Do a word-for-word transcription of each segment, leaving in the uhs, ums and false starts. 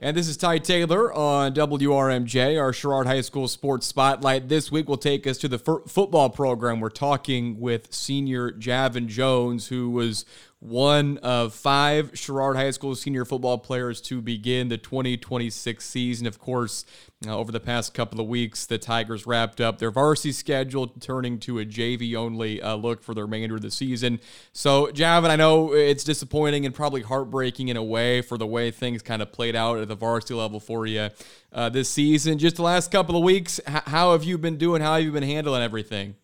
And this is Ty Taylor on W R M J, our Sherrard High School Sports Spotlight. This week will take us to the f- football program. We're talking with senior Javin Jones, who was one of five Sherrard High School senior football players to begin the twenty twenty-six season. Of course, uh, over the past couple of weeks, the Tigers wrapped up their varsity schedule, turning to a J V-only uh, look for the remainder of the season. So, Javin, I know it's disappointing and probably heartbreaking in a way for the way things kind of played out at the varsity level for you uh, this season. Just the last couple of weeks, h- how have you been doing? How have you been handling everything?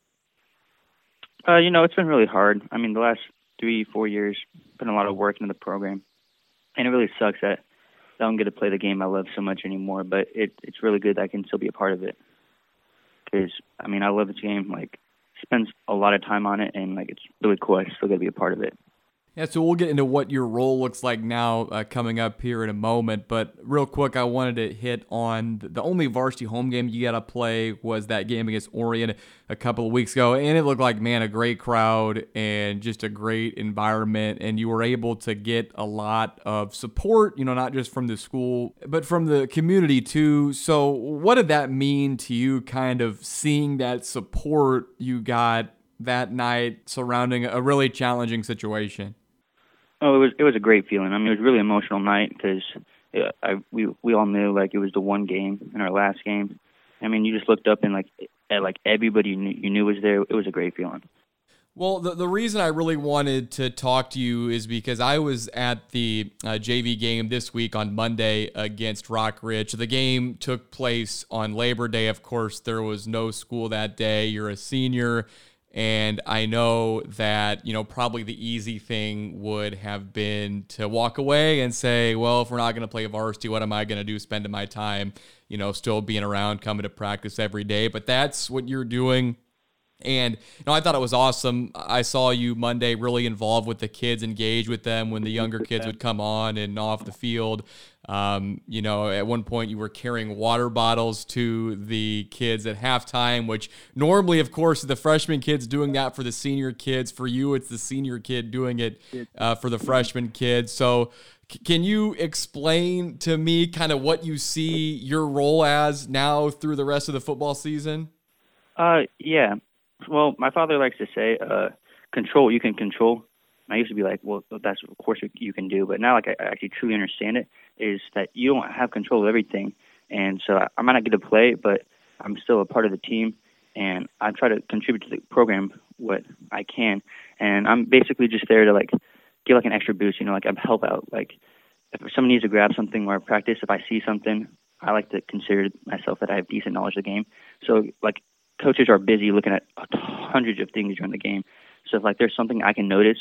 Uh, you know, it's been really hard. I mean, the last three, four years, put a lot of work into the program. And it really sucks that I don't get to play the game I love so much anymore, but it, it's really good that I can still be a part of it. Because, I mean, I love this game. Like, spends a lot of time on it, and, like, it's really cool. I still get to be a part of it. Yeah, so we'll get into what your role looks like now uh, coming up here in a moment. But real quick, I wanted to hit on the only varsity home game you got to play was that game against Orion a couple of weeks ago. And it looked like, man, a great crowd and just a great environment. And you were able to get a lot of support, you know, not just from the school, but from the community too. So what did that mean to you, kind of seeing that support you got that night surrounding a really challenging situation? Oh, it was it was a great feeling. I mean, it was a really emotional night because yeah, I we we all knew like it was the one game in our last game. I mean, you just looked up and like at like everybody you knew, you knew was there. It was a great feeling. Well, the, the reason I really wanted to talk to you is because I was at the uh, J V game this week on Monday against Rock Ridge. The game took place on Labor Day. Of course, there was no school that day. You're a senior. And I know that, you know, probably the easy thing would have been to walk away and say, well, if we're not going to play varsity, what am I going to do spending my time, you know, still being around, coming to practice every day? But that's what you're doing. And, you know, I thought it was awesome. I saw you Monday really involved with the kids, engage with them when the younger kids would come on and off the field. Um, you know, at one point you were carrying water bottles to the kids at halftime, which normally, of course, the freshman kids doing that for the senior kids. For you, it's the senior kid doing it uh, for the freshman kids. So c- can you explain to me kind of what you see your role as now through the rest of the football season? Uh, yeah. Well, my father likes to say, uh, control what you can control. And I used to be like, well, that's of course you can do. But now, like, I actually truly understand it, is that you don't have control of everything. And so I, I might not get to play, but I'm still a part of the team. And I try to contribute to the program what I can. And I'm basically just there to, like, give, like, an extra boost, you know, like, I help out. Like, if someone needs to grab something or practice, if I see something, I like to consider myself that I have decent knowledge of the game. So, like, coaches are busy looking at hundreds of things during the game. So if like there's something I can notice,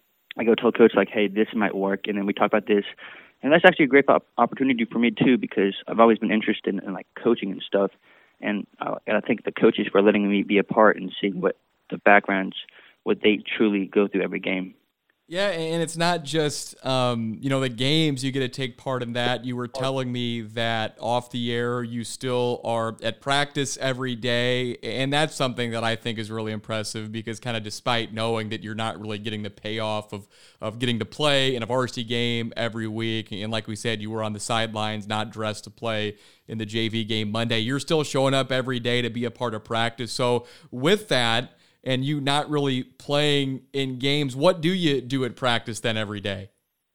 I go tell coach like, hey, this might work, and then we talk about this. And that's actually a great op- opportunity for me too, because I've always been interested in, in like coaching and stuff. And I, and I think the coaches for letting me be a part and seeing what the backgrounds, what they truly go through every game. Yeah, and it's not just, um, you know, the games, you get to take part in that. You were telling me that off the air, you still are at practice every day, and that's something that I think is really impressive because kind of despite knowing that you're not really getting the payoff of, of getting to play in a varsity game every week, and like we said, you were on the sidelines, not dressed to play in the J V game Monday, you're still showing up every day to be a part of practice. So with that, and you not really playing in games, what do you do at practice then every day?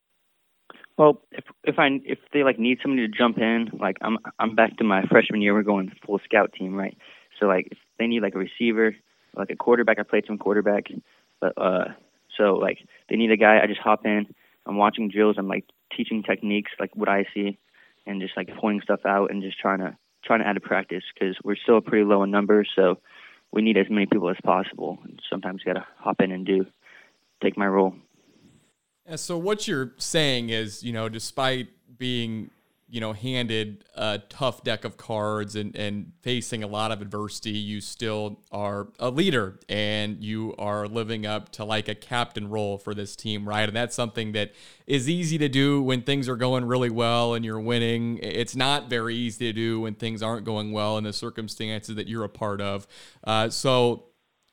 Well, if if I if they like need somebody to jump in, like I'm I'm back to my freshman year. We're going full scout team, right? So like if they need like a receiver, like a quarterback, I played some quarterback, but uh, so like they need a guy, I just hop in. I'm watching drills. I'm like teaching techniques, like what I see, and just like pointing stuff out and just trying to trying to add to practice because we're still pretty low in numbers, so we need as many people as possible. And sometimes you got to hop in and do, take my role. Yeah, so what you're saying is, you know, despite being, you know, handed a tough deck of cards and, and facing a lot of adversity, you still are a leader and you are living up to like a captain role for this team, right? And that's something that is easy to do when things are going really well and you're winning. It's not very easy to do when things aren't going well in the circumstances that you're a part of. Uh, so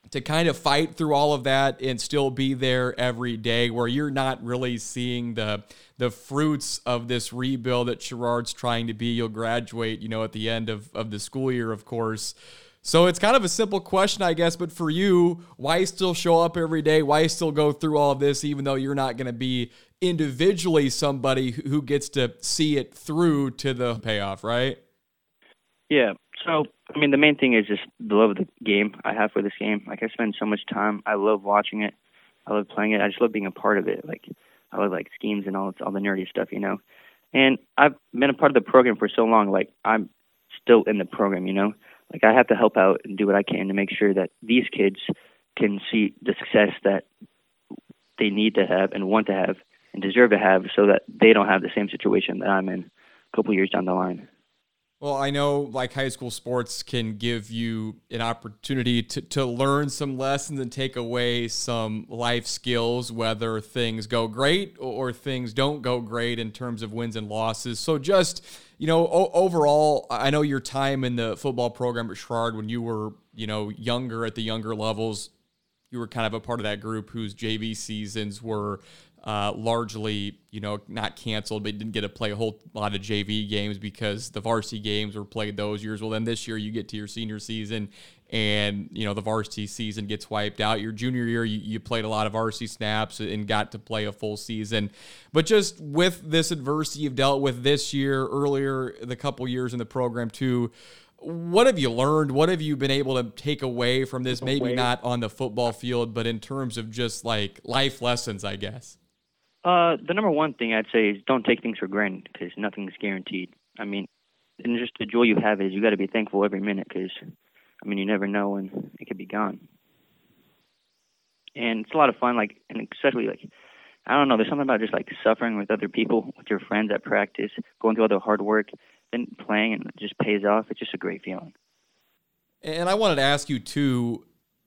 to kind of fight through all of that and still be there every day, where you're not really seeing the the fruits of this rebuild that Sherrard's trying to be. You'll graduate, you know, at the end of, of the school year, of course. So it's kind of a simple question, I guess, but for you, why still show up every day? Why still go through all of this, even though you're not going to be individually somebody who gets to see it through to the payoff, right? Yeah. So, I mean, the main thing is just the love of the game I have for this game. Like, I spend so much time. I love watching it. I love playing it. I just love being a part of it. Like, I love, like, schemes and all, all the nerdy stuff, you know. And I've been a part of the program for so long. Like, I'm still in the program, you know. Like, I have to help out and do what I can to make sure that these kids can see the success that they need to have and want to have and deserve to have, so that they don't have the same situation that I'm in a couple years down the line. Well, I know like high school sports can give you an opportunity to, to learn some lessons and take away some life skills, whether things go great or things don't go great in terms of wins and losses. So just, you know, o- overall, I know your time in the football program at Sherrard when you were, you know, younger at the younger levels, you were kind of a part of that group whose J V seasons were Uh, largely, you know, not canceled, but didn't get to play a whole lot of J V games because the varsity games were played those years. Well, then this year you get to your senior season and, you know, the varsity season gets wiped out. Your junior year, you, you played a lot of varsity snaps and got to play a full season. But just with this adversity you've dealt with this year, earlier, the couple years in the program too, what have you learned? What have you been able to take away from this? Maybe not on the football field, but in terms of just like life lessons, I guess. Uh, the number one thing I'd say is don't take things for granted, because nothing's guaranteed. I mean, and just the joy you have is you got to be thankful every minute, because, I mean, you never know when it could be gone. And it's a lot of fun, like, and especially, like, I don't know, there's something about just, like, suffering with other people, with your friends at practice, going through all the hard work, then playing, and it just pays off. It's just a great feeling. And I wanted to ask you, too,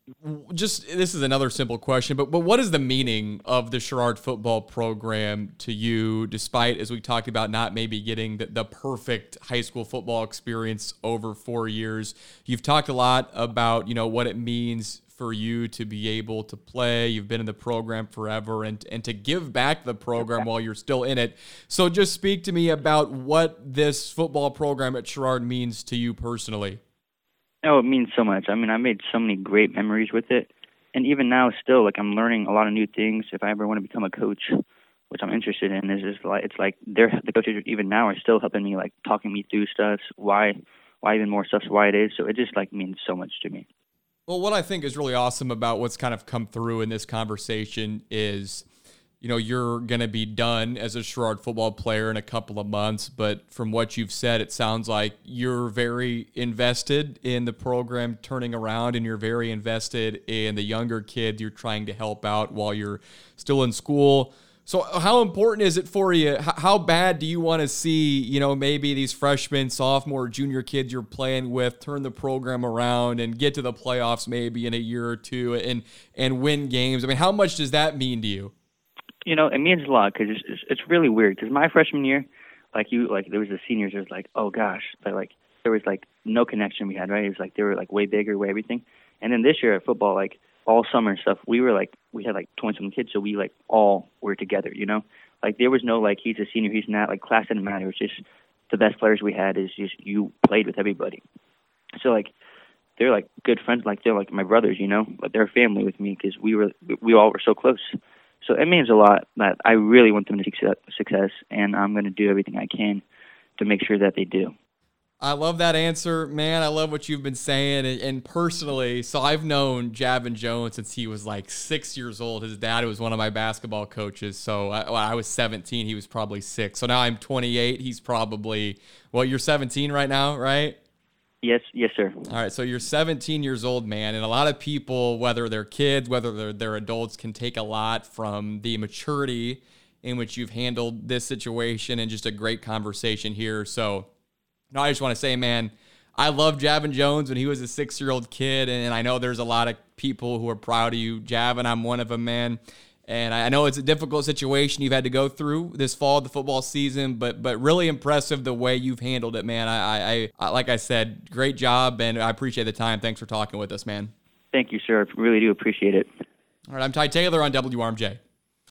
just this is another simple question, but but what is the meaning of the Sherrard football program to you, despite, as we talked about, not maybe getting the, the perfect high school football experience over four years? You've talked a lot about, you know, what it means for you to be able to play. You've been in the program forever, and and to give back the program while you're still in it. So just speak to me about what this football program at Sherrard means to you personally. Oh, it means so much. I mean, I made so many great memories with it. And even now, still, like, I'm learning a lot of new things. If I ever want to become a coach, which I'm interested in, is just like, it's like they're, the coaches even now are still helping me, like, talking me through stuff, why, why even more stuff, why it is. So it just, like, means so much to me. Well, what I think is really awesome about what's kind of come through in this conversation is, you know, you're going to be done as a Sherrard football player in a couple of months, but from what you've said, it sounds like you're very invested in the program turning around, and you're very invested in the younger kids you're trying to help out while you're still in school. So how important is it for you? How bad do you want to see, you know, maybe these freshmen, sophomore, junior kids you're playing with turn the program around and get to the playoffs maybe in a year or two and, and win games? I mean, how much does that mean to you? You know, it means a lot, because it's, it's, it's really weird. Because my freshman year, like you, like there was the seniors. It was like, oh gosh, but like there was like no connection we had, right? It was like they were like way bigger, way everything. And then this year at football, like all summer and stuff, we were like we had like twenty some kids, so we like all were together, you know. Like there was no like he's a senior, he's not. Like class didn't matter. It was just the best players we had is just you played with everybody. So like they're like good friends, like they're like my brothers, you know. But they're family with me, because we were we all were so close. So it means a lot that I really want them to succeed, success, and I'm going to do everything I can to make sure that they do. I love that answer, man. I love what you've been saying. And, and personally, so I've known Javin Jones since he was like six years old. His dad was one of my basketball coaches. So I, when I was seventeen, he was probably six. So now I'm twenty-eight. He's probably, well, you're seventeen right now, right? Yes, yes, sir. All right, so you're seventeen years old, man, and a lot of people, whether they're kids, whether they're, they're adults, can take a lot from the maturity in which you've handled this situation and just a great conversation here. So no, I just want to say, man, I loved Javin Jones when he was a six-year-old kid, and I know there's a lot of people who are proud of you. Javin, I'm one of them, man. And I know it's a difficult situation you've had to go through this fall of the football season, but but really impressive the way you've handled it, man. I, I, I like I said, great job, and I appreciate the time. Thanks for talking with us, man. Thank you, sir. I really do appreciate it. All right, I'm Ty Taylor on W R M J.